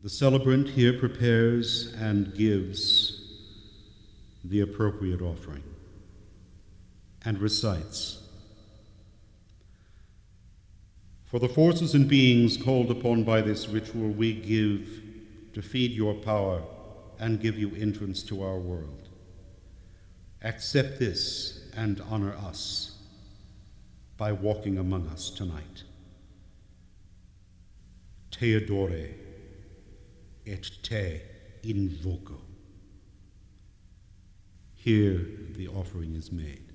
The celebrant here prepares and gives the appropriate offering and recites, "For the forces and beings called upon by this ritual, we give to feed your power and give you entrance to our world. Accept this and honor us by walking among us tonight. Te adore et te invoco." Here the offering is made.